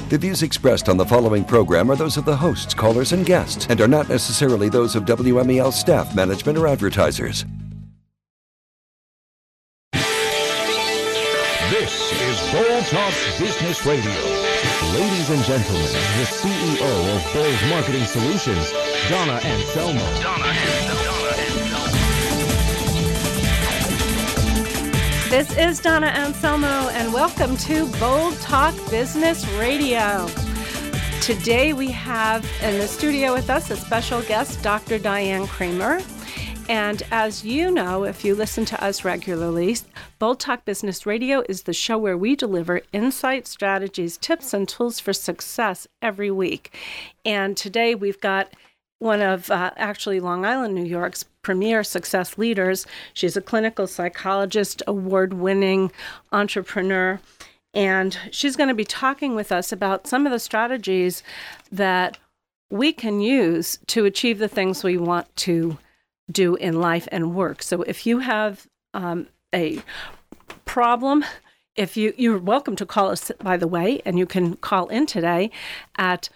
The views expressed on the following program are those of the hosts, callers, and guests, and are not necessarily those of WMEL staff, management, or advertisers. This is Bold Talk Business Radio. Ladies and gentlemen, the CEO of Bold Marketing Solutions, Donna Anselmo. This is Donna Anselmo, and welcome to Bold Talk Business Radio. Today we have in the studio with us a special guest, Dr. Diane Kramer. And as you know, if you listen to us regularly, Bold Talk Business Radio is the show where we deliver insight, strategies, tips, and tools for success every week. And today we've got one of actually Long Island, New York's premier success leaders. She's a clinical psychologist, award-winning entrepreneur, and she's going to be talking with us about some of the strategies that we can use to achieve the things we want to do in life and work. So if you have a problem, you're welcome to call us, by the way, and you can call in today at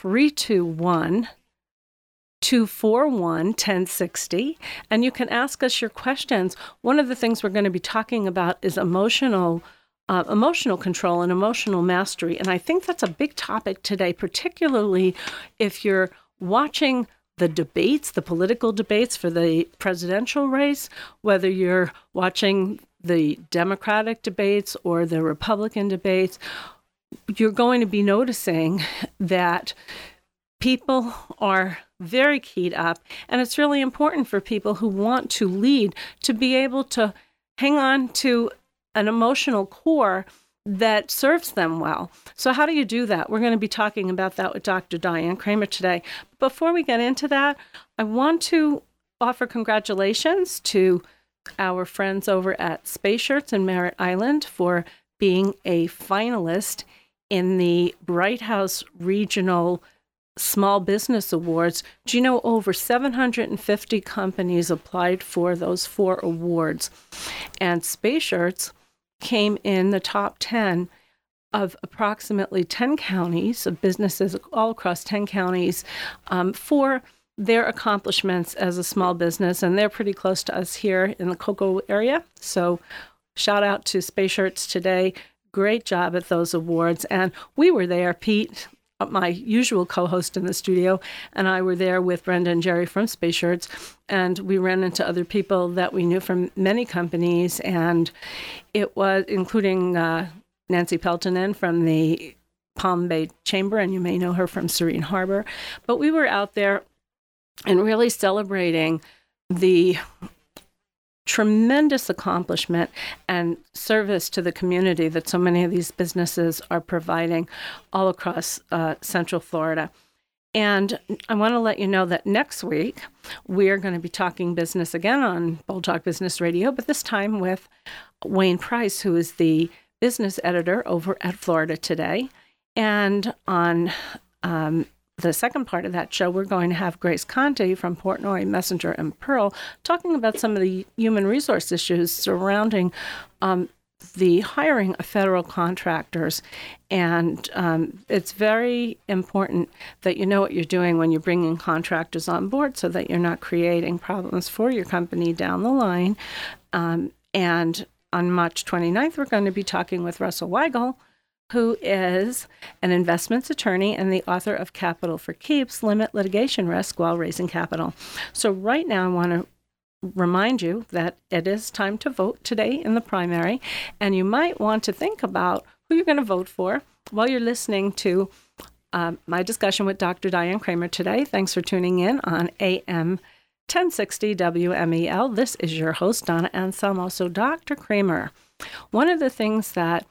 321-241-1060, and you can ask us your questions. One of the things we're going to be talking about is emotional control and emotional mastery, and I think that's a big topic today, particularly if you're watching the debates, the political debates for the presidential race, whether you're watching the Democratic debates or the Republican debates. You're going to be noticing that people are very keyed up, and it's really important for people who want to lead to be able to hang on to an emotional core that serves them well. So how do you do that? We're going to be talking about that with Dr. Diane Kramer today. Before we get into that, I want to offer congratulations to our friends over at Space Shirts in Merritt Island for being a finalist in the Bright House Regional Small Business Awards. Do you know over 750 companies applied for those 4 awards? And Space Shirts came in the top 10 of approximately 10 counties, of businesses all across 10 counties, for their accomplishments as a small business. And they're pretty close to us here in the Cocoa area. So shout out to Space Shirts today. Great job at those awards. And we were there, Pete, my usual co-host in the studio, and I were there with Brenda and Jerry from Space Shirts, and we ran into other people that we knew from many companies, and it was including Nancy Peltonen from the Palm Bay Chamber, and you may know her from Serene Harbor. But we were out there and really celebrating the tremendous accomplishment and service to the community that so many of these businesses are providing all across Central Florida. And I want to let you know that next week we're going to be talking business again on Bold Talk Business Radio, but this time with Wayne Price, who is the business editor over at Florida Today. And on the second part of that show, we're going to have Grace Conte from Portnoy, Messenger, and Pearl talking about some of the human resource issues surrounding the hiring of federal contractors. And it's very important that you know what you're doing when you're bringing contractors on board so that you're not creating problems for your company down the line. And on March 29th, we're going to be talking with Russell Weigel, who is an investments attorney and the author of Capital for Keeps, Limit Litigation Risk While Raising Capital. So right now I want to remind you that it is time to vote today in the primary, and you might want to think about who you're going to vote for while you're listening to my discussion with Dr. Diane Kramer today. Thanks for tuning in on AM 1060 WMEL. This is your host, Donna Anselmo. So Dr. Kramer, one of the things that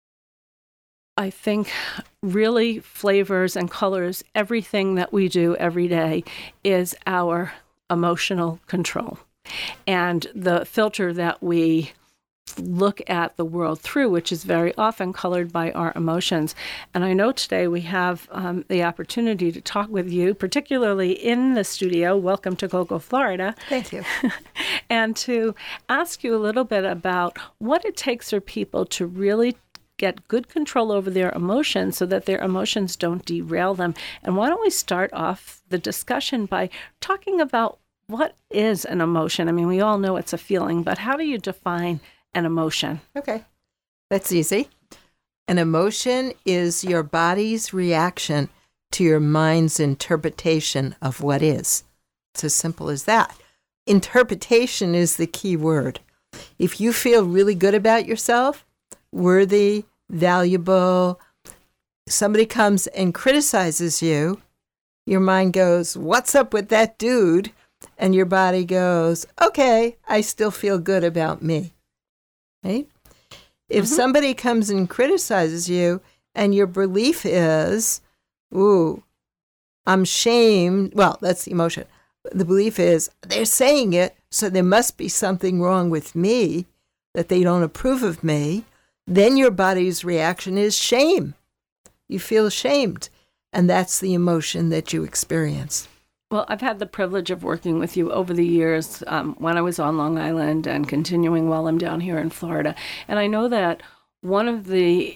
I think really flavors and colors everything that we do every day is our emotional control and the filter that we look at the world through, which is very often colored by our emotions. And I know today we have the opportunity to talk with you, particularly in the studio. Welcome to Cocoa, Florida. Thank you. And to ask you a little bit about what it takes for people to really get good control over their emotions so that their emotions don't derail them. And why don't we start off the discussion by talking about what is an emotion? I mean, we all know it's a feeling, but how do you define an emotion? Okay, that's easy. An emotion is your body's reaction to your mind's interpretation of what is. It's as simple as that. Interpretation is the key word. If you feel really good about yourself, worthy, valuable, somebody comes and criticizes you, your mind goes, "What's up with that dude?" And your body goes, "Okay, I still feel good about me." Right? If somebody comes and criticizes you and your belief is, "Ooh, I'm shamed," well, that's the emotion. The belief is, they're saying it, so there must be something wrong with me, that they don't approve of me. Then your body's reaction is shame. You feel ashamed. And that's the emotion that you experience. Well, I've had the privilege of working with you over the years when I was on Long Island and continuing while I'm down here in Florida. And I know that one of the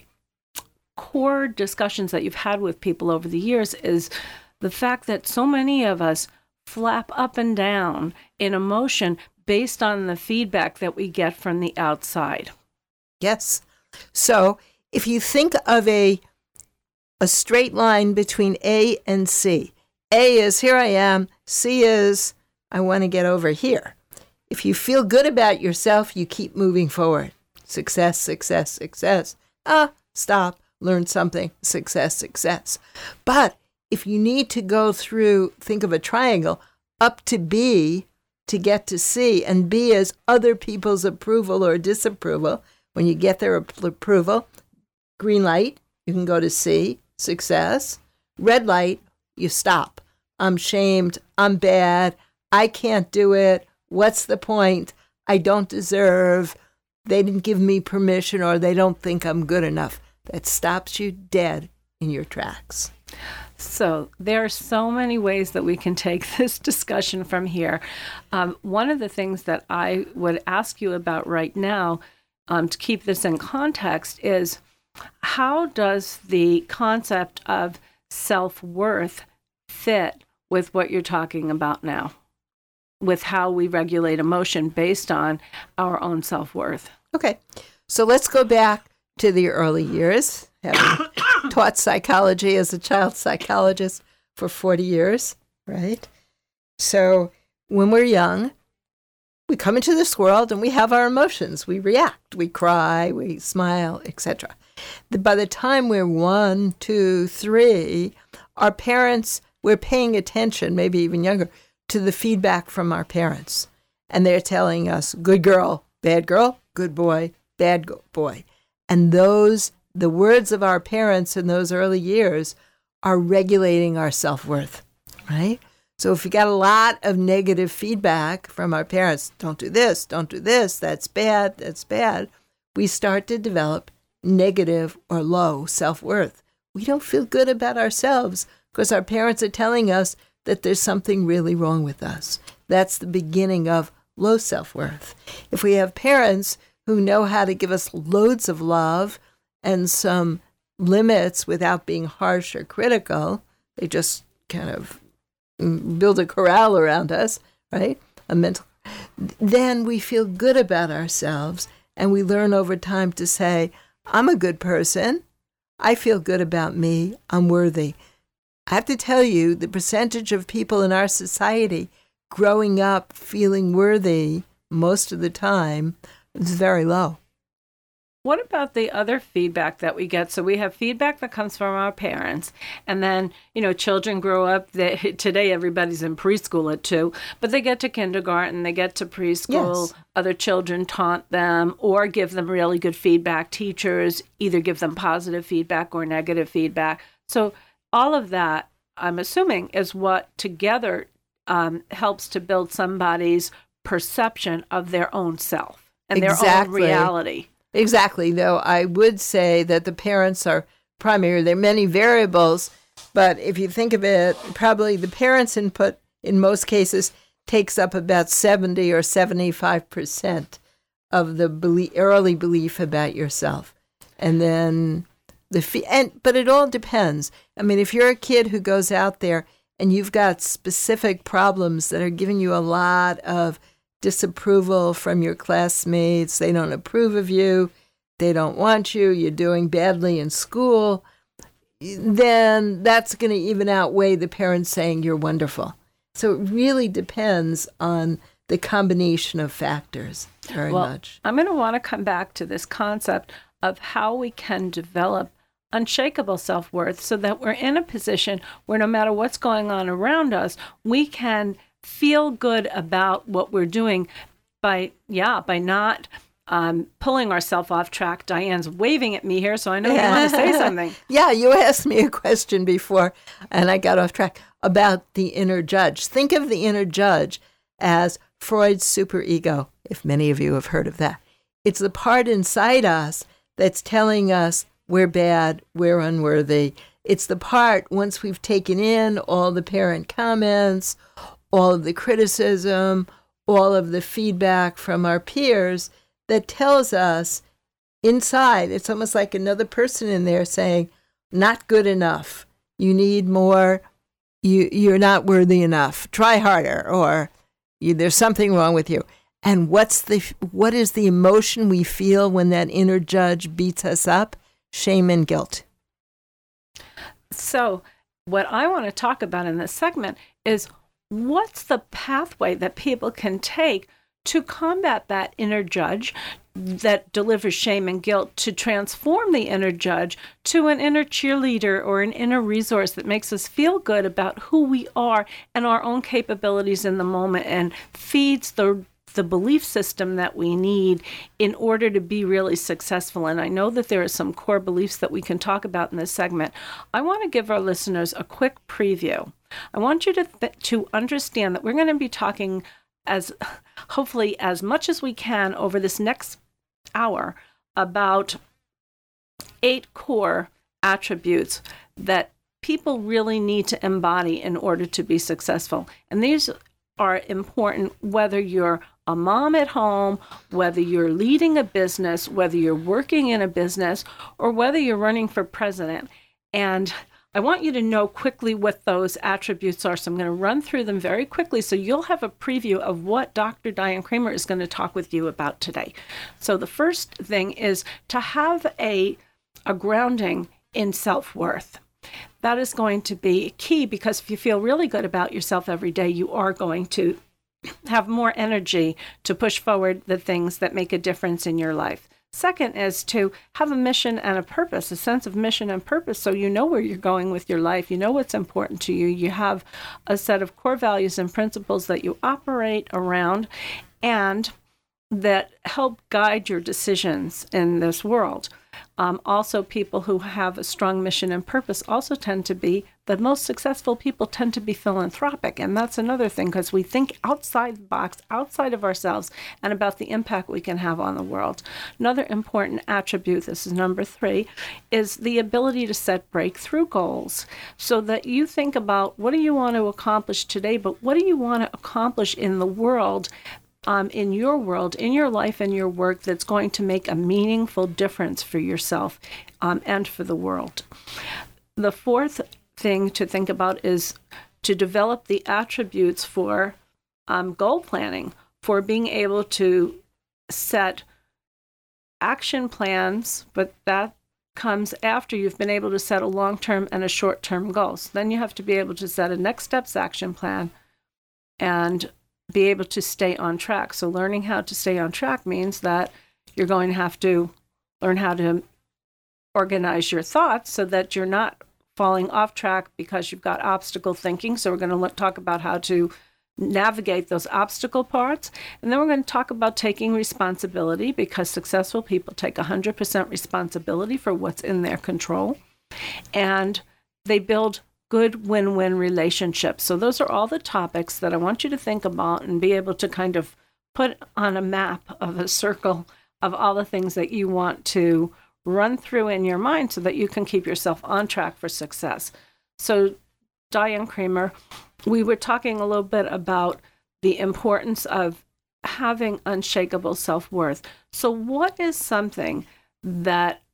core discussions that you've had with people over the years is the fact that so many of us flap up and down in emotion based on the feedback that we get from the outside. Yes. So if you think of a straight line between A and C, A is here I am, C is I want to get over here. If you feel good about yourself, you keep moving forward. Success, success, success. Stop, learn something, success, success. But if you need to go through, think of a triangle, up to B to get to C, and B is other people's approval or disapproval. When you get their approval, green light, you can go to C, success. Red light, you stop. I'm shamed, I'm bad, I can't do it, what's the point? I don't deserve, they didn't give me permission, or they don't think I'm good enough. That stops you dead in your tracks. So there are so many ways that we can take this discussion from here. One of the things that I would ask you about right now, to keep this in context, is how does the concept of self-worth fit with what you're talking about now, with how we regulate emotion based on our own self-worth? Okay, so let's go back to the early years, having taught psychology as a child psychologist for 40 years, right? So when we're young, we come into this world and we have our emotions. We react, we cry, we smile, etc. By the time we're 1, 2, 3, our parents, we're paying attention, maybe even younger, to the feedback from our parents. And they're telling us, good girl, bad girl, good boy, bad boy. And the words of our parents in those early years are regulating our self-worth, right? So if we got a lot of negative feedback from our parents, don't do this, that's bad, we start to develop negative or low self-worth. We don't feel good about ourselves because our parents are telling us that there's something really wrong with us. That's the beginning of low self-worth. If we have parents who know how to give us loads of love and some limits without being harsh or critical, they just kind of build a corral around us, right? Then we feel good about ourselves, and we learn over time to say, I'm a good person. I feel good about me. I'm worthy. I have to tell you, the percentage of people in our society growing up feeling worthy most of the time is very low. What about the other feedback that we get? So we have feedback that comes from our parents, and then, children grow up. Today, everybody's in preschool at 2, but they get to kindergarten, they get to preschool. Yes. Other children taunt them or give them really good feedback. Teachers either give them positive feedback or negative feedback. So all of that, I'm assuming, is what together helps to build somebody's perception of their own self and their own reality. Exactly, though I would say that the parents are primary. There are many variables, but if you think of it, probably the parents' input in most cases takes up about 70 or 75% of the early belief about yourself. And then but it all depends. I mean, if you're a kid who goes out there and you've got specific problems that are giving you a lot of disapproval from your classmates, they don't approve of you, they don't want you, you're doing badly in school, then that's going to even outweigh the parents saying you're wonderful. So it really depends on the combination of factors very much. I'm going to want to come back to this concept of how we can develop unshakable self-worth so that we're in a position where no matter what's going on around us, we can feel good about what we're doing by not pulling ourselves off track. Diane's waving at me here, so I know you want to say something. Yeah, you asked me a question before, and I got off track, about the inner judge. Think of the inner judge as Freud's superego, if many of you have heard of that. It's the part inside us that's telling us we're bad, we're unworthy. It's the part, once we've taken in all the parent comments, all of the criticism, all of the feedback from our peers, that tells us inside, it's almost like another person in there saying, not good enough. You need more. You're not worthy enough. Try harder, or there's something wrong with you. And what is the emotion we feel when that inner judge beats us up? Shame and guilt. So what I want to talk about in this segment is what's the pathway that people can take to combat that inner judge that delivers shame and guilt, to transform the inner judge to an inner cheerleader or an inner resource that makes us feel good about who we are and our own capabilities in the moment, and feeds the belief system that we need in order to be really successful. And I know that there are some core beliefs that we can talk about in this segment. I want to give our listeners a quick preview. I want you to understand that we're going to be talking hopefully as much as we can over this next hour about 8 core attributes that people really need to embody in order to be successful. And these are important whether you're a mom at home, whether you're leading a business, whether you're working in a business, or whether you're running for president. And I want you to know quickly what those attributes are. So I'm going to run through them very quickly so you'll have a preview of what Dr. Diane Kramer is going to talk with you about today. So the first thing is to have a grounding in self-worth. That is going to be key, because if you feel really good about yourself every day, you are going to have more energy to push forward the things that make a difference in your life. Second is to have a mission and a purpose, a sense of mission and purpose, so you know where you're going with your life, you know what's important to you, you have a set of core values and principles that you operate around and that help guide your decisions in this world. Also, people who have a strong mission and purpose also tend to be, the most successful people tend to be philanthropic. And that's another thing, because we think outside the box, outside of ourselves, and about the impact we can have on the world. Another important attribute, this is number 3, is the ability to set breakthrough goals, so that you think about what do you want to accomplish today, but what do you want to accomplish in the world, in your world, in your life and your work, that's going to make a meaningful difference for yourself and for the world. The fourth thing to think about is to develop the attributes for goal planning, for being able to set action plans, but that comes after you've been able to set a long-term and a short-term goal. So then you have to be able to set a next steps action plan and be able to stay on track. So learning how to stay on track means that you're going to have to learn how to organize your thoughts so that you're not falling off track because you've got obstacle thinking. So we're going to talk about how to navigate those obstacle parts. And then we're going to talk about taking responsibility, because successful people take 100% responsibility for what's in their control. And they build good win-win relationships. So those are all the topics that I want you to think about and be able to kind of put on a map of a circle of all the things that you want to run through in your mind so that you can keep yourself on track for success. So Diane Kramer, we were talking a little bit about the importance of having unshakable self-worth. So what is something that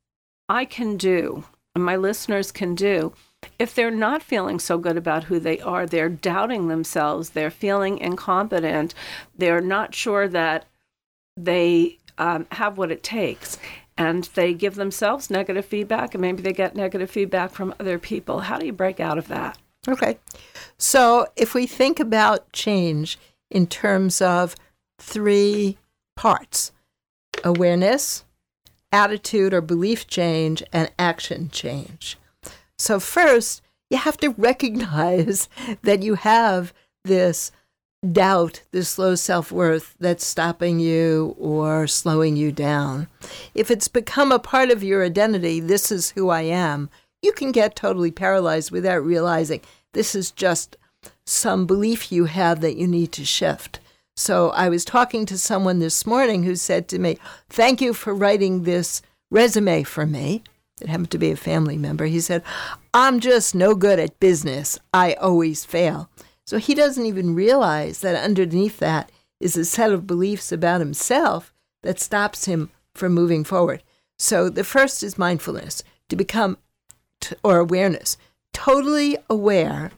I can do, and my listeners can do, if they're not feeling so good about who they are, they're doubting themselves, they're feeling incompetent, they're not sure that they have what it takes, and they give themselves negative feedback, and maybe they get negative feedback from other people. How do you break out of that? Okay. So if we think about change in terms of 3 parts: awareness, attitude or belief change, and action change. So first, you have to recognize that you have this doubt, this low self-worth that's stopping you or slowing you down. If it's become a part of your identity, this is who I am, you can get totally paralyzed without realizing this is just some belief you have that you need to shift. So I was talking to someone this morning who said to me, "Thank you for writing this resume for me." It happened to be a family member. He said, "I'm just no good at business. I always fail." So he doesn't even realize that underneath that is a set of beliefs about himself that stops him from moving forward. So the first is mindfulness, to become, or awareness, totally aware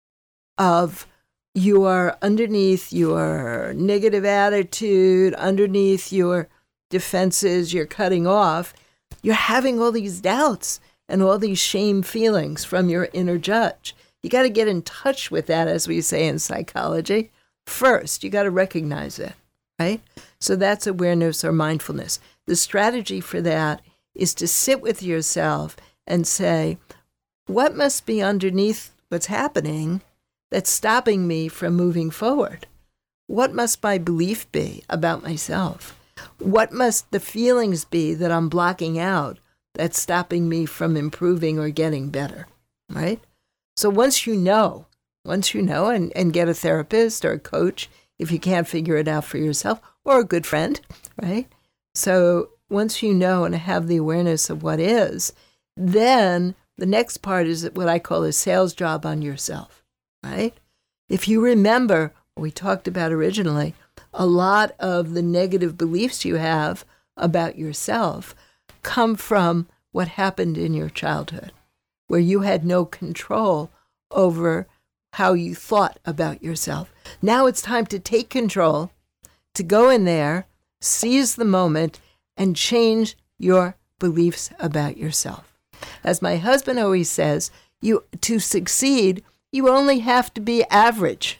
of underneath your negative attitude, underneath your defenses you're cutting off. You're having all these doubts and all these shame feelings from your inner judge. You got to get in touch with that, as we say in psychology. First, you got to recognize it, right? So that's awareness or mindfulness. The strategy for that is to sit with yourself and say, what must be underneath what's happening that's stopping me from moving forward? What must my belief be about myself? What must the feelings be that I'm blocking out that's stopping me from improving or getting better, right? So once you know, and get a therapist or a coach if you can't figure it out for yourself, or a good friend, right? So once you know and have the awareness of what is, then the next part is what I call a sales job on yourself, right? If you remember what we talked about originally, a lot of the negative beliefs you have about yourself come from what happened in your childhood, where you had no control over how you thought about yourself. Now it's time to take control, to go in there, seize the moment, and change your beliefs about yourself. As my husband always says, to succeed, you only have to be average.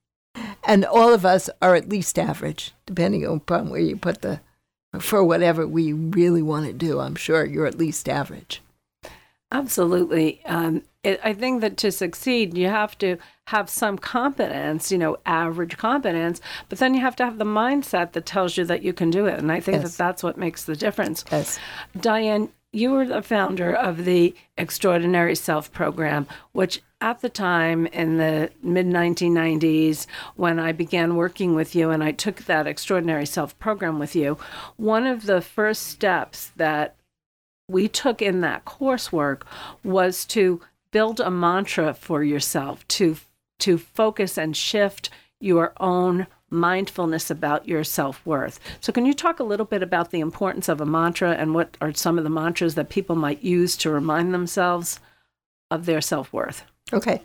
And all of us are at least average, depending upon where you put for whatever we really want to do. I'm sure you're at least average. Absolutely. I think that to succeed, you have to have some competence, average competence, but then you have to have the mindset that tells you that you can do it. And I think that that's what makes the difference. Yes. Diane, you were the founder of the Extraordinary Self program, which at the time in the mid-1990s, when I began working with you and I took that Extraordinary Self program with you, one of the first steps that we took in that coursework was to build a mantra for yourself, to focus and shift your own mindfulness about your self-worth. So can you talk a little bit about the importance of a mantra and what are some of the mantras that people might use to remind themselves of their self-worth? Okay.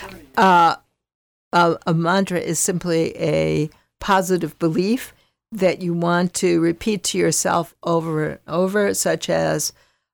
A mantra is simply a positive belief that you want to repeat to yourself over and over, such as,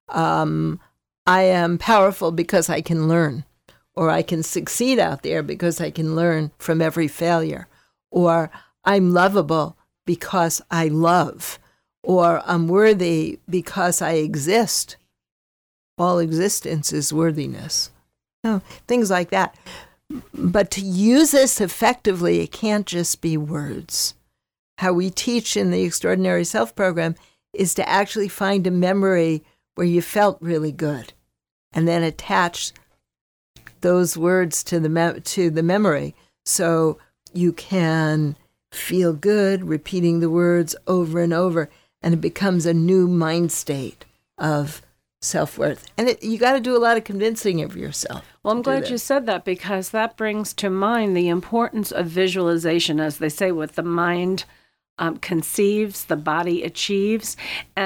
I am powerful because I can learn, or I can succeed out there because I can learn from every failure, or I'm lovable because I love, or I'm worthy because I exist. All existence is worthiness. Things like that. But to use this effectively, it can't just be words. How we teach in the Extraordinary Self program is to actually find a memory where you felt really good, and then attach those words to the memory so you can feel good repeating the words over and over, and it becomes a new mind state of self-worth. And you got to do a lot of convincing of yourself. Well, I'm glad you said that, because that brings to mind the importance of visualization. As they say, what the mind conceives, the body achieves. And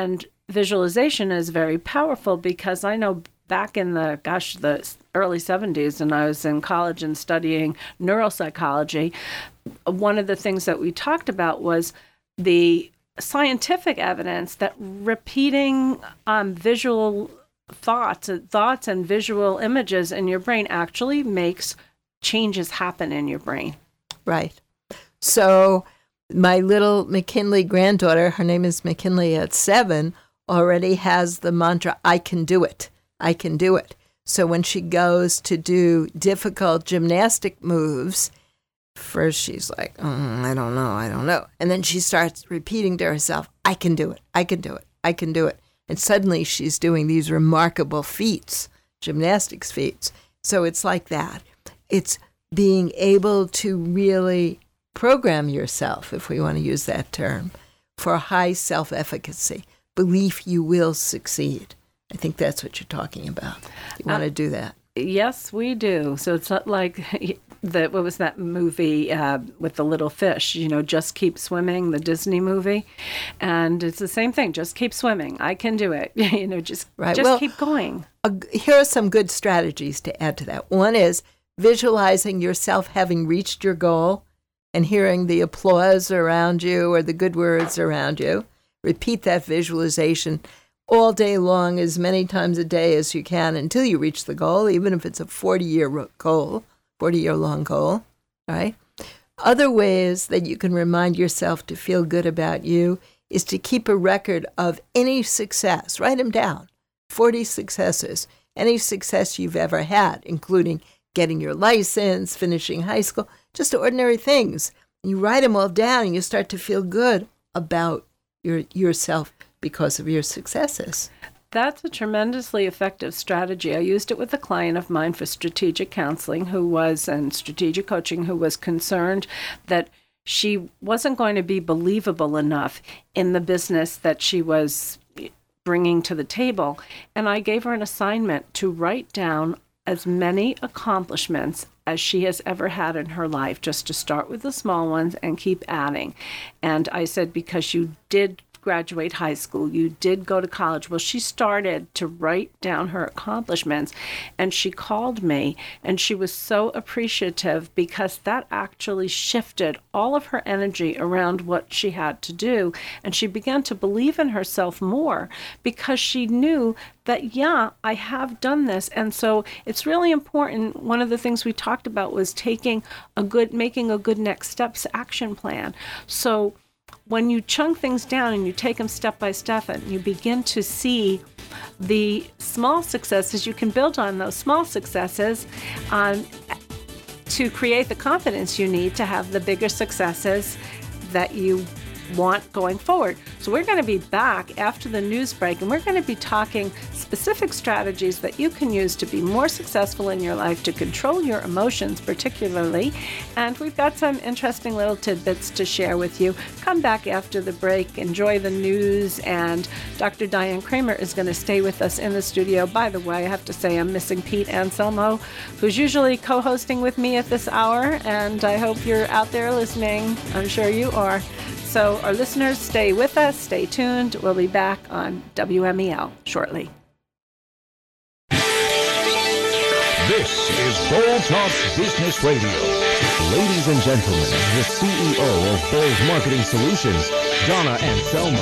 visualization is very powerful because I know back in the early 70s, and I was in college and studying neuropsychology, one of the things that we talked about was the scientific evidence that repeating visual thoughts and visual images in your brain actually makes changes happen in your brain. Right. So my little McKinley granddaughter, her name is McKinley at 7, already has the mantra, I can do it. I can do it. So when she goes to do difficult gymnastic moves, first she's like, I don't know. And then she starts repeating to herself, I can do it. I can do it. I can do it. And suddenly she's doing these remarkable feats, gymnastics feats. So it's like that. It's being able to really program yourself, if we want to use that term, for high self-efficacy, belief you will succeed. I think that's what you're talking about. You want to do that. Yes, we do. So it's not like what was that movie with the little fish, Just Keep Swimming, the Disney movie. And it's the same thing. Just keep swimming. I can do it. Just keep going. Here are some good strategies to add to that. One is visualizing yourself having reached your goal and hearing the applause around you or the good words around you. Repeat that visualization all day long, as many times a day as you can until you reach the goal, even if it's a 40-year-long goal, right? Other ways that you can remind yourself to feel good about you is to keep a record of any success. Write them down, 40 successes, any success you've ever had, including getting your license, finishing high school, just ordinary things. You write them all down and you start to feel good about yourself because of your successes. That's a tremendously effective strategy. I used it with a client of mine for strategic counseling and strategic coaching who was concerned that she wasn't going to be believable enough in the business that she was bringing to the table. And I gave her an assignment to write down as many accomplishments as she has ever had in her life, just to start with the small ones and keep adding. And I said, because you did graduate high school, you did go to college. Well, she started to write down her accomplishments, and she called me, and she was so appreciative because that actually shifted all of her energy around what she had to do, and she began to believe in herself more because she knew that, yeah, I have done this. And so it's really important. One of the things we talked about was making a good next steps action plan. So when you chunk things down and you take them step by step and you begin to see the small successes, you can build on those small successes to create the confidence you need to have the bigger successes that you want going forward. So we're going to be back after the news break, and we're going to be talking specific strategies that you can use to be more successful in your life, to control your emotions particularly. And we've got some interesting little tidbits to share with you. Come back after the break, enjoy the news, and Dr. Diane Kramer is going to stay with us in the studio. By the way, I have to say I'm missing Pete Anselmo, who's usually co-hosting with me at this hour, and I hope you're out there listening. I'm sure you are. So our listeners, stay with us, stay tuned. We'll be back on WMEL shortly. This is Bold Talk Business Radio. Ladies and gentlemen, the CEO of Bold Marketing Solutions, Donna Anselmo.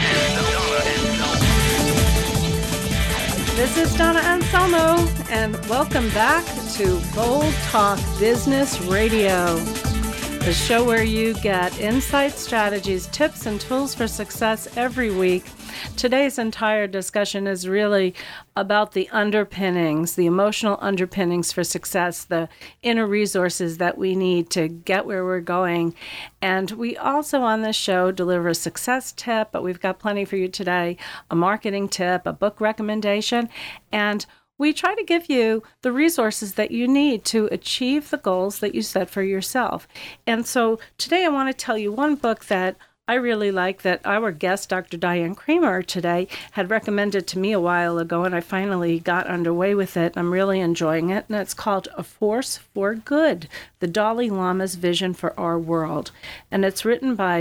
This is Donna Anselmo, and welcome back to Bold Talk Business Radio, the show where you get insights, strategies, tips, and tools for success every week. Today's entire discussion is really about the underpinnings, the emotional underpinnings for success, the inner resources that we need to get where we're going. And we also on this show deliver a success tip, but we've got plenty for you today, a marketing tip, a book recommendation, and we try to give you the resources that you need to achieve the goals that you set for yourself. And so today I want to tell you one book that I really like that our guest, Dr. Diane Kramer, today had recommended to me a while ago, and I finally got underway with it. I'm really enjoying it, and it's called A Force for Good, the Dalai Lama's Vision for Our World. And it's written by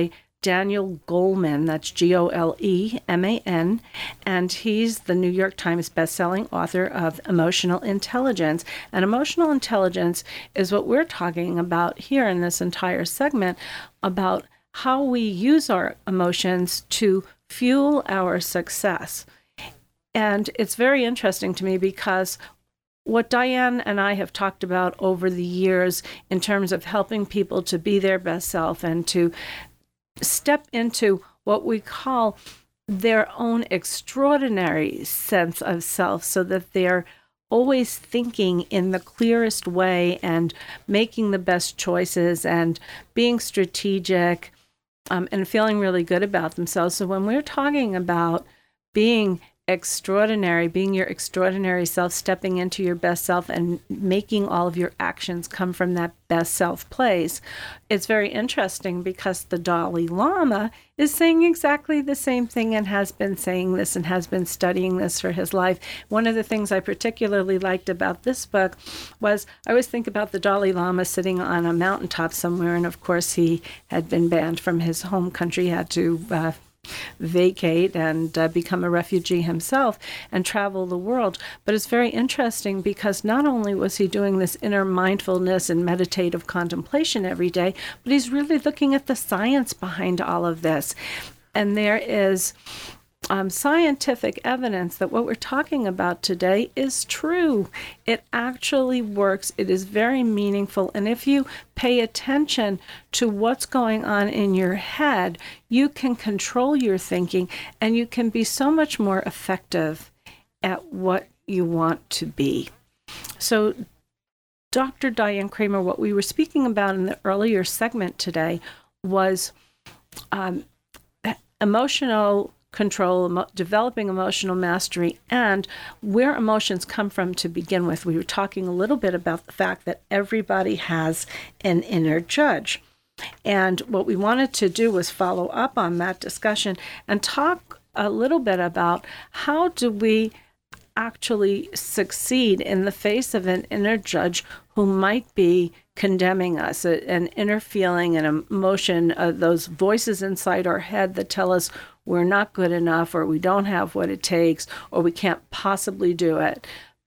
Daniel Goleman, that's Goleman, and he's the New York Times bestselling author of Emotional Intelligence. And emotional intelligence is what we're talking about here in this entire segment, about how we use our emotions to fuel our success. And it's very interesting to me because what Diane and I have talked about over the years in terms of helping people to be their best self and to step into what we call their own extraordinary sense of self, so that they're always thinking in the clearest way and making the best choices and being strategic, and feeling really good about themselves. So when we're talking about being extraordinary, being your extraordinary self, stepping into your best self and making all of your actions come from that best self place, it's very interesting because the Dalai Lama is saying exactly the same thing and has been saying this and has been studying this for his life. One of the things I particularly liked about this book was I always think about the Dalai Lama sitting on a mountaintop somewhere, and of course he had been banned from his home country, had to vacate and become a refugee himself and travel the world. But it's very interesting because not only was he doing this inner mindfulness and meditative contemplation every day, but he's really looking at the science behind all of this. And there is scientific evidence that what we're talking about today is true. It actually works. It is very meaningful. And if you pay attention to what's going on in your head, you can control your thinking and you can be so much more effective at what you want to be. So, Dr. Diane Kramer, what we were speaking about in the earlier segment today was emotional control, developing emotional mastery, and where emotions come from to begin with. We were talking a little bit about the fact that everybody has an inner judge. And what we wanted to do was follow up on that discussion and talk a little bit about how do we actually succeed in the face of an inner judge who might be condemning us, an inner feeling, an emotion, those voices inside our head that tell us we're not good enough, or we don't have what it takes, or we can't possibly do it,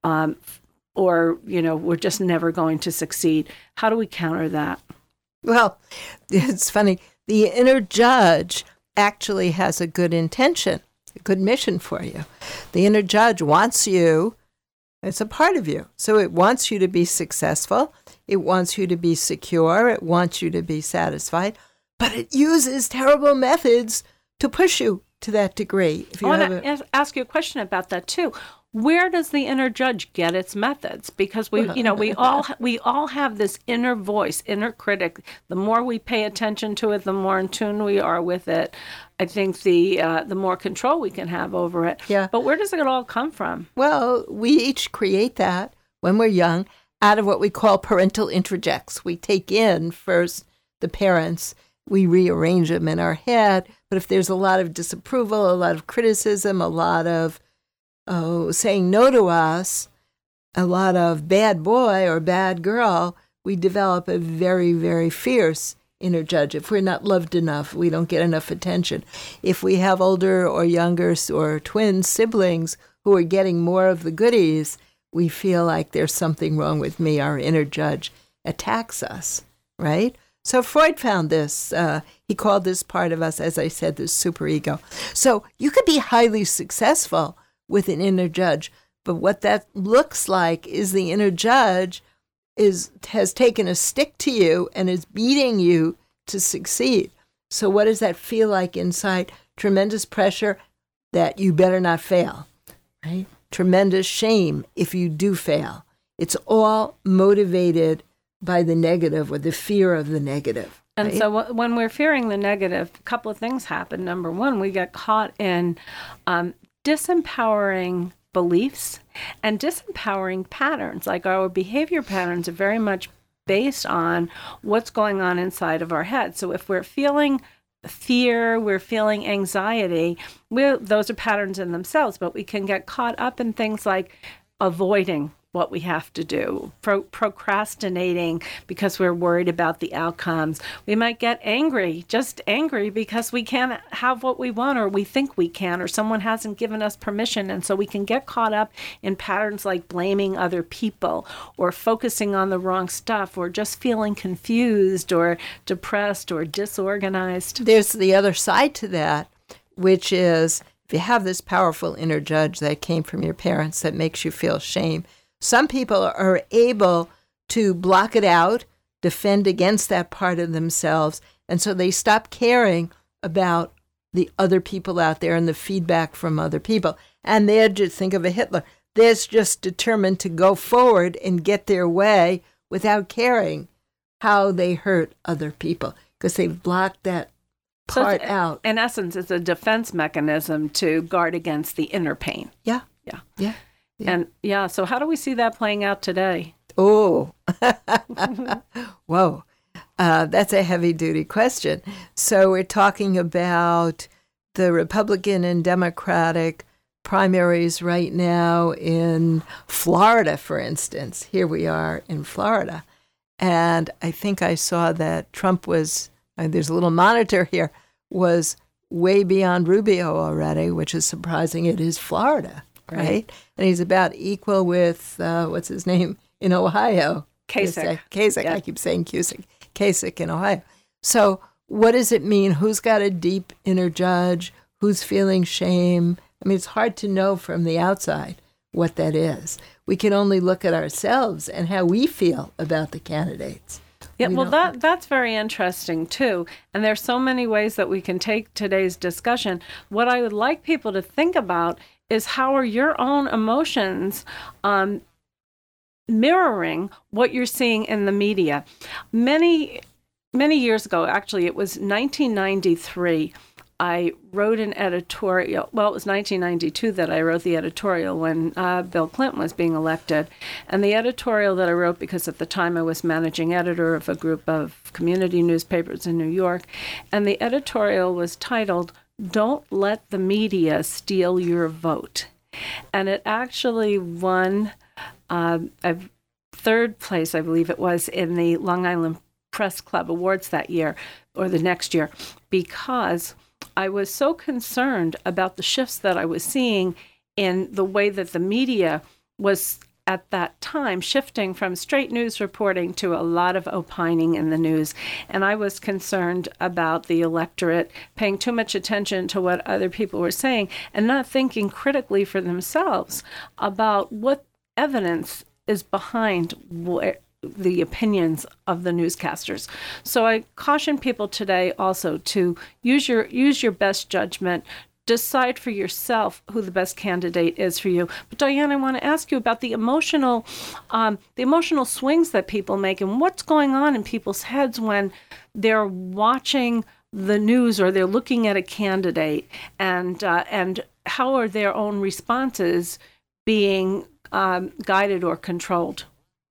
or, we're just never going to succeed. How do we counter that? Well, it's funny. The inner judge actually has a good intention, a good mission for you. The inner judge wants you, it's a part of you. So it wants you to be successful. It wants you to be secure. It wants you to be satisfied. But it uses terrible methods to push you to that degree. I want to ask you a question about that too. Where does the inner judge get its methods? Because we all have this inner voice, inner critic. The more we pay attention to it, the more in tune we are with it. I think the more control we can have over it. Yeah. But where does it all come from? Well, we each create that when we're young out of what we call parental introjects. We take in first the parents, we rearrange them in our head. But if there's a lot of disapproval, a lot of criticism, a lot of saying no to us, a lot of bad boy or bad girl, we develop a very, very fierce inner judge. If we're not loved enough, we don't get enough attention. If we have older or younger or twin siblings who are getting more of the goodies, we feel like there's something wrong with me. Our inner judge attacks us, right? So Freud found this. He called this part of us, as I said, this superego. So you could be highly successful with an inner judge, but what that looks like is the inner judge has taken a stick to you and is beating you to succeed. So what does that feel like inside? Tremendous pressure that you better not fail, right? Tremendous shame if you do fail. It's all motivated by the negative or the fear of the negative. And so when we're fearing the negative, a couple of things happen. Number one, we get caught in disempowering beliefs and disempowering patterns. Like our behavior patterns are very much based on what's going on inside of our head. So if we're feeling fear, we're feeling anxiety, those are patterns in themselves, but we can get caught up in things like avoiding what we have to do, procrastinating because we're worried about the outcomes. We might get angry, just angry because we can't have what we want, or we think we can, or someone hasn't given us permission. And so we can get caught up in patterns like blaming other people, or focusing on the wrong stuff, or just feeling confused or depressed or disorganized. There's the other side to that, which is if you have this powerful inner judge that came from your parents that makes you feel shame, some people are able to block it out, defend against that part of themselves, and so they stop caring about the other people out there and the feedback from other people. And they're just, think of a Hitler, they're just determined to go forward and get their way without caring how they hurt other people, because they've blocked that part out. In essence, it's a defense mechanism to guard against the inner pain. Yeah. And so how do we see that playing out today? Oh, whoa. That's a heavy-duty question. So we're talking about the Republican and Democratic primaries right now in Florida, for instance. Here we are in Florida. And I think I saw that Trump was, there's a little monitor here, was way beyond Rubio already, which is surprising. It is Florida, right? And he's about equal with, what's his name, in Ohio? Kasich. Kasich. Yeah. I keep saying Cusick. Kasich in Ohio. So what does it mean? Who's got a deep inner judge? Who's feeling shame? I mean, it's hard to know from the outside what that is. We can only look at ourselves and how we feel about the candidates. Yeah, well, that's very interesting, too. And there's so many ways that we can take today's discussion. What I would like people to think about is how are your own emotions mirroring what you're seeing in the media. Many years ago, actually, it was 1993, I wrote an editorial. Well, it was 1992 that I wrote the editorial when Bill Clinton was being elected. And the editorial that I wrote, because at the time I was managing editor of a group of community newspapers in New York, and the editorial was titled, "Don't Let the Media Steal Your Vote." And it actually won a third place, I believe it was, in the Long Island Press Club Awards that year, or the next year, because I was so concerned about the shifts that I was seeing in the way that the media was at that time shifting from straight news reporting to a lot of opining in the news. And I was concerned about the electorate paying too much attention to what other people were saying and not thinking critically for themselves about what evidence is behind the opinions of the newscasters. So I caution people today also to use your best judgment, decide for yourself who the best candidate is for you. But Diane, I want to ask you about the emotional swings that people make and what's going on in people's heads when they're watching the news or they're looking at a candidate, and how are their own responses being guided or controlled?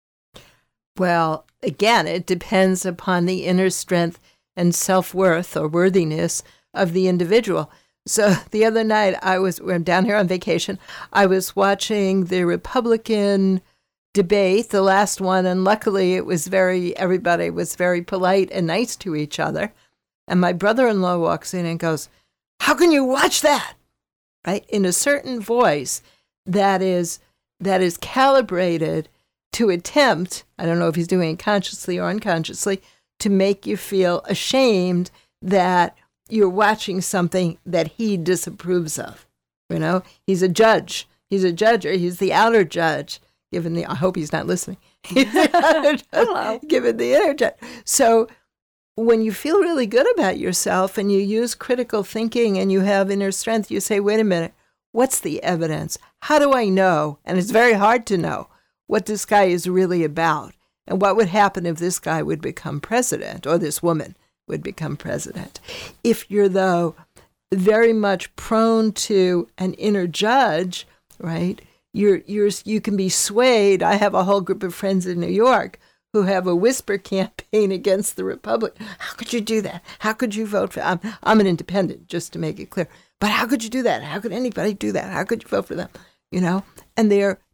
Well, again, it depends upon the inner strength and self-worth or worthiness of the individual. So the other night, I'm down here on vacation. I was watching the Republican debate, the last one, and luckily everybody was very polite and nice to each other. And my brother-in-law walks in and goes, "How can you watch that?" Right? In a certain voice that is calibrated to attempt, I don't know if he's doing it consciously or unconsciously, to make you feel ashamed that you're watching something that he disapproves of. You know, he's a judge. He's a judge, or he's the outer judge, I hope he's not listening. He's the outer judge, Hello. given the inner judge. So when you feel really good about yourself and you use critical thinking and you have inner strength, you say, wait a minute, what's the evidence? How do I know? And it's very hard to know what this guy is really about, and what would happen if this guy would become president, or this woman would become president. If you're, though, very much prone to an inner judge, right, you can be swayed. I have a whole group of friends in New York who have a whisper campaign against the Republic. How could you do that? How could you vote for them? I'm an independent, just to make it clear. But how could you do that? How could anybody do that? How could you vote for them? You know, and they're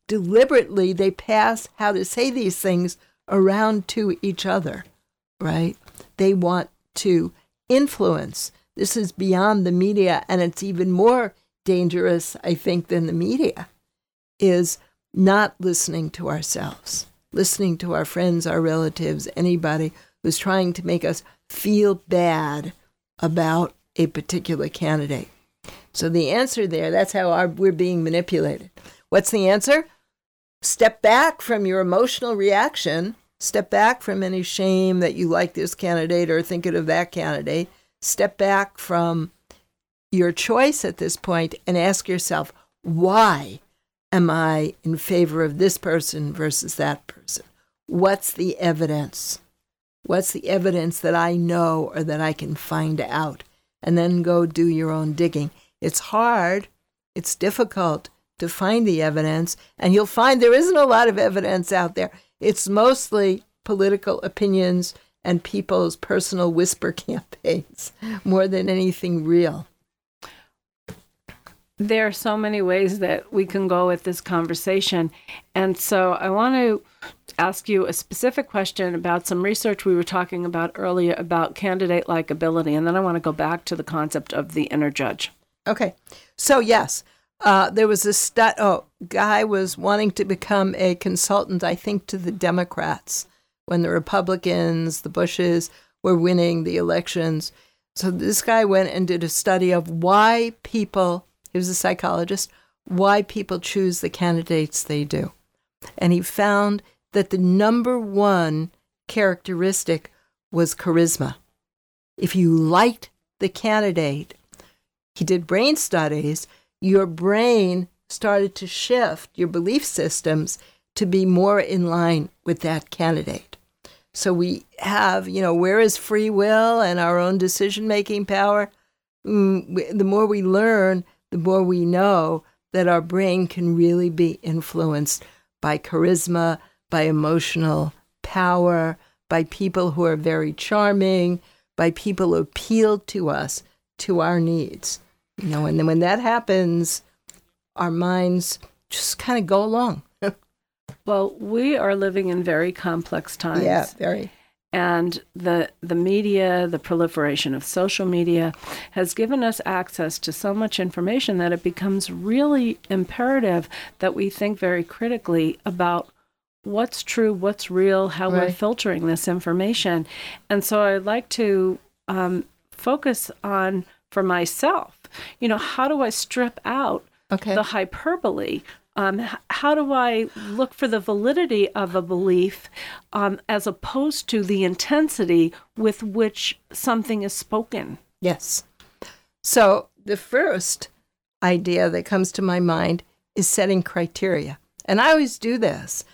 deliberately they pass how to say these things around to each other, right? They want to influence. This is beyond the media, and it's even more dangerous, I think, than the media, is not listening to ourselves, listening to our friends, our relatives, anybody who's trying to make us feel bad about a particular candidate. So the answer there, that's how we're being manipulated. What's the answer? Step back from your emotional reaction. Step back from any shame that you like this candidate or thinking of that candidate. Step back from your choice at this point and ask yourself, why am I in favor of this person versus that person? What's the evidence? What's the evidence that I know or that I can find out? And then go do your own digging. It's hard. It's difficult to find the evidence. And you'll find there isn't a lot of evidence out there. It's mostly political opinions and people's personal whisper campaigns more than anything real. There are so many ways that we can go with this conversation. And so I want to ask you a specific question about some research we were talking about earlier about candidate likability. And then I want to go back to the concept of the inner judge. Okay. So, yes, there was a guy was wanting to become a consultant, I think, to the Democrats when the Republicans, the Bushes, were winning the elections. So this guy went and did a study of why people, he was a psychologist, why people choose the candidates they do. And he found that the number one characteristic was charisma. If you liked the candidate, he did brain studies, your brain started to shift your belief systems to be more in line with that candidate. So we have, where is free will and our own decision-making power? The more we learn, the more we know that our brain can really be influenced by charisma, by emotional power, by people who are very charming, by people who appeal to us, to our needs. And then when that happens, our minds just kind of go along. Well, we are living in very complex times. Yeah, very. And the media, the proliferation of social media has given us access to so much information that it becomes really imperative that we think very critically about what's true, what's real, how we're filtering this information. And so I'd like to focus on, for myself, how do I strip out the hyperbole? How do I look for the validity of a belief as opposed to the intensity with which something is spoken? Yes. So the first idea that comes to my mind is setting criteria. And I always do this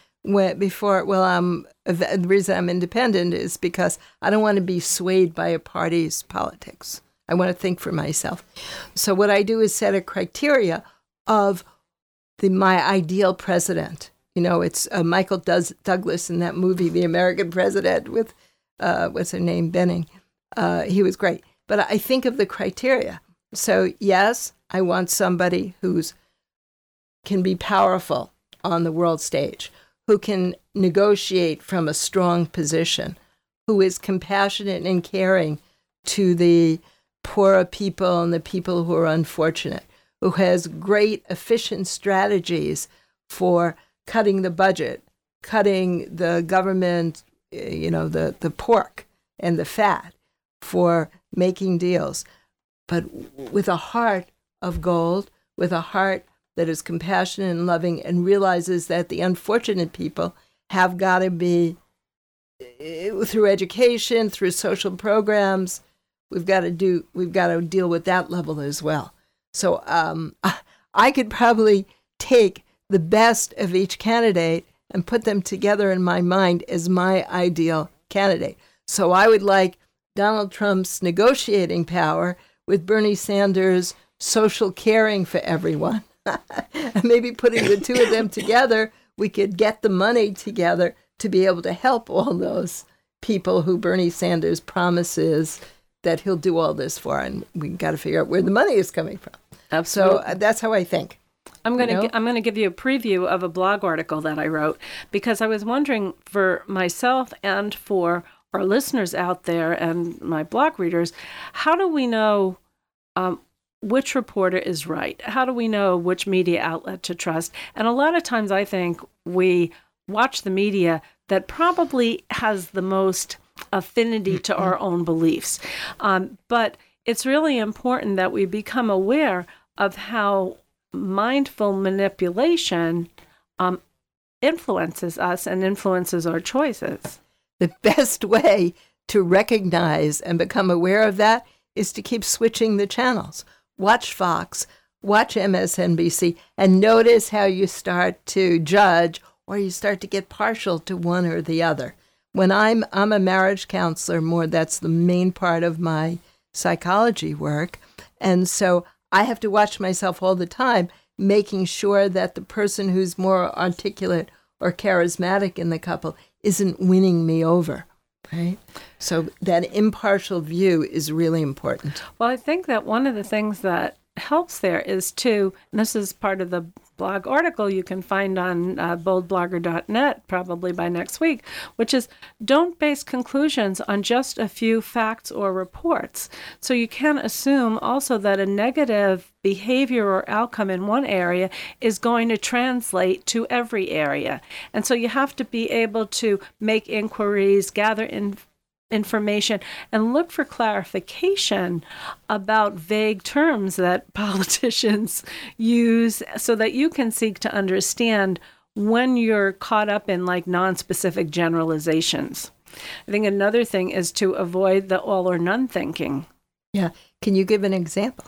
the reason I'm independent is because I don't want to be swayed by a party's politics. I want to think for myself. So what I do is set a criteria of my ideal president. It's Michael Douglas in that movie, The American President, with, what's her name, Benning. He was great. But I think of the criteria. So, yes, I want somebody can be powerful on the world stage, who can negotiate from a strong position, who is compassionate and caring to the poorer people and the people who are unfortunate, who has great efficient strategies for cutting the budget, cutting the government, the pork and the fat, for making deals, but with a heart of gold, with a heart that is compassionate and loving and realizes that the unfortunate people have got to be, through education, through social programs, we've got to deal with that level as well. So I could probably take the best of each candidate and put them together in my mind as my ideal candidate. So I would like Donald Trump's negotiating power with Bernie Sanders' social caring for everyone. And maybe putting the two of them together, we could get the money together to be able to help all those people who Bernie Sanders promises that he'll do all this for, and we've got to figure out where the money is coming from. Absolutely. So that's how I think. I'm going to give you a preview of a blog article that I wrote, because I was wondering for myself and for our listeners out there and my blog readers, how do we know which reporter is right? How do we know which media outlet to trust? And a lot of times I think we watch the media that probably has the most affinity to our own beliefs. But it's really important that we become aware of how mindful manipulation influences us and influences our choices. The best way to recognize and become aware of that is to keep switching the channels. Watch Fox, watch MSNBC, and notice how you start to judge or you start to get partial to one or the other. When I'm a marriage counselor more, that's the main part of my psychology work. And so I have to watch myself all the time, making sure that the person who's more articulate or charismatic in the couple isn't winning me over, right? So that impartial view is really important. Well, I think that one of the things that helps there is to, and this is part of the blog article you can find on boldblogger.net probably by next week, which is don't base conclusions on just a few facts or reports. So you can assume also that a negative behavior or outcome in one area is going to translate to every area. And so you have to be able to make inquiries, gather information, and look for clarification about vague terms that politicians use so that you can seek to understand when you're caught up in like non-specific generalizations. I think another thing is to avoid the all or none thinking. Yeah. Can you give an example?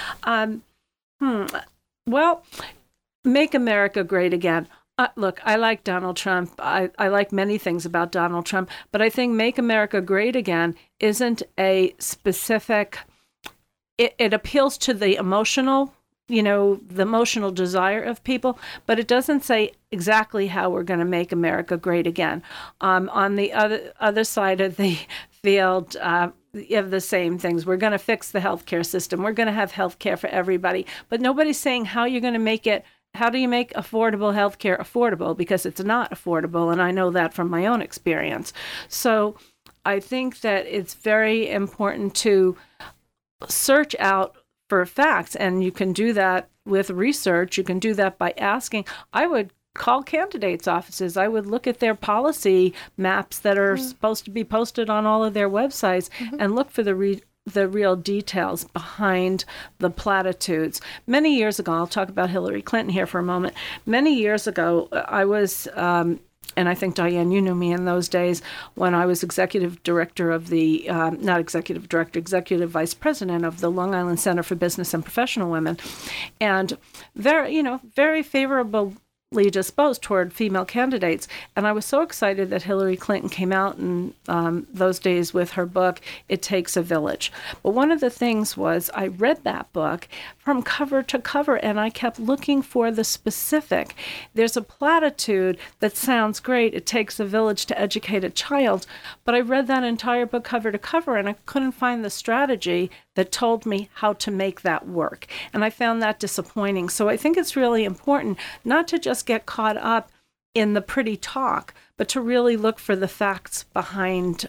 Well, Make America Great Again. Look, I like Donald Trump. I like many things about Donald Trump, but I think Make America Great Again isn't a specific, it appeals to the emotional, the emotional desire of people, but it doesn't say exactly how we're going to make America great again. On the other side of the field, you have the same things. We're going to fix the healthcare system. We're going to have healthcare for everybody, but nobody's saying how you're going to make it. How do you make affordable healthcare affordable? Because it's not affordable, and I know that from my own experience. So I think that it's very important to search out for facts, and you can do that with research. You can do that by asking. I would call candidates' offices. I would look at their policy maps that are supposed to be posted on all of their websites and look for the real details behind the platitudes. Many years ago, I'll talk about Hillary Clinton here for a moment. Many years ago, I was, and I think, Diane, you knew me in those days, when I was executive director of the, not executive director, executive vice president of the Long Island Center for Business and Professional Women. And very favorably disposed toward female candidates. And I was so excited that Hillary Clinton came out in those days with her book, It Takes a Village. But one of the things was I read that book from cover to cover, and I kept looking for the specific. There's a platitude that sounds great, it takes a village to educate a child, but I read that entire book cover to cover, and I couldn't find the strategy that told me how to make that work. And I found that disappointing. So I think it's really important not to just get caught up in the pretty talk, but to really look for the facts behind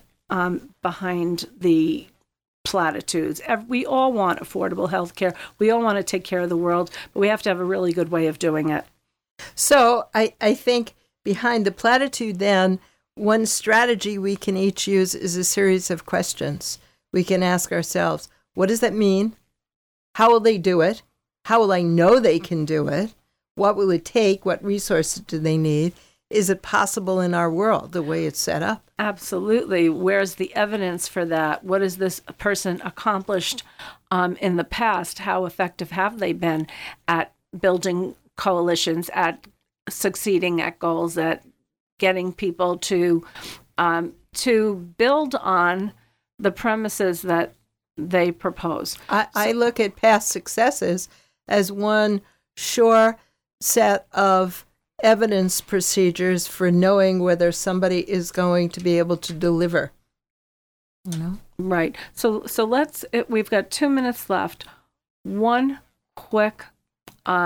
the platitudes. We all want affordable health care. We all want to take care of the world, but we have to have a really good way of doing it. So I think behind the platitude, then, one strategy we can each use is a series of questions. We can ask ourselves, what does that mean? How will they do it? How will I know they can do it? What will it take? What resources do they need? Is it possible in our world, the way it's set up? Absolutely. Where's the evidence for that? What has this person accomplished in the past? How effective have they been at building coalitions, at succeeding at goals, at getting people to build on the premises that they propose? I look at past successes as one sure set of evidence procedures for knowing whether somebody is going to be able to deliver. Right. So we've got 2 minutes left. One quick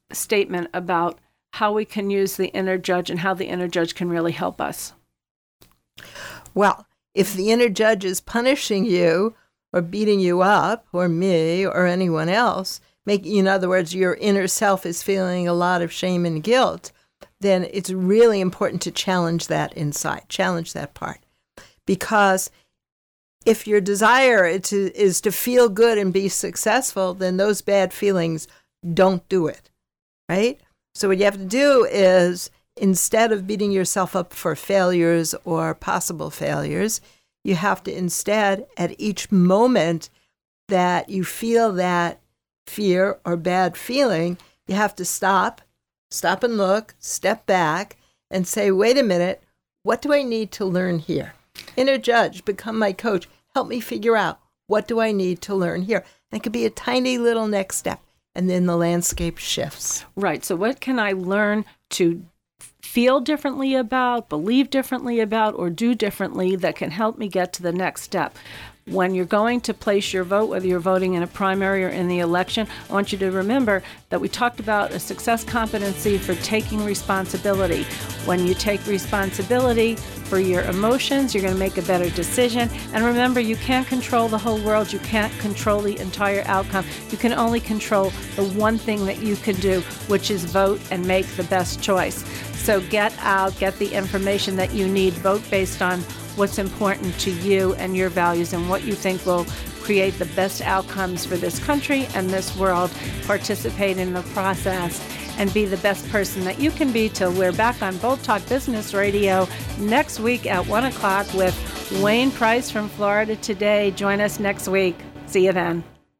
statement about how we can use the inner judge and how the inner judge can really help us. Well, if the inner judge is punishing you or beating you up, or me or anyone else, in other words, your inner self is feeling a lot of shame and guilt, then it's really important to challenge that inside, challenge that part. Because if your desire is to feel good and be successful, then those bad feelings don't do it, right? So what you have to do is, instead of beating yourself up for failures or possible failures, you have to instead, at each moment that you feel that fear or bad feeling, you have to stop and look, step back, and say, wait a minute, what do I need to learn here? Inner judge, become my coach. Help me figure out, what do I need to learn here? And it could be a tiny little next step, and then the landscape shifts. Right. So what can I learn to feel differently about, believe differently about, or do differently that can help me get to the next step? When you're going to place your vote, whether you're voting in a primary or in the election, I want you to remember that we talked about a success competency for taking responsibility. When you take responsibility for your emotions, you're going to make a better decision. And remember, you can't control the whole world. You can't control the entire outcome. You can only control the one thing that you can do, which is vote and make the best choice. So get out, get the information that you need, vote based on what's important to you and your values and what you think will create the best outcomes for this country and this world. Participate in the process and be the best person that you can be till we're back on Bold Talk Business Radio next week at 1 o'clock with Wayne Price from Florida Today. Join us next week. See you then.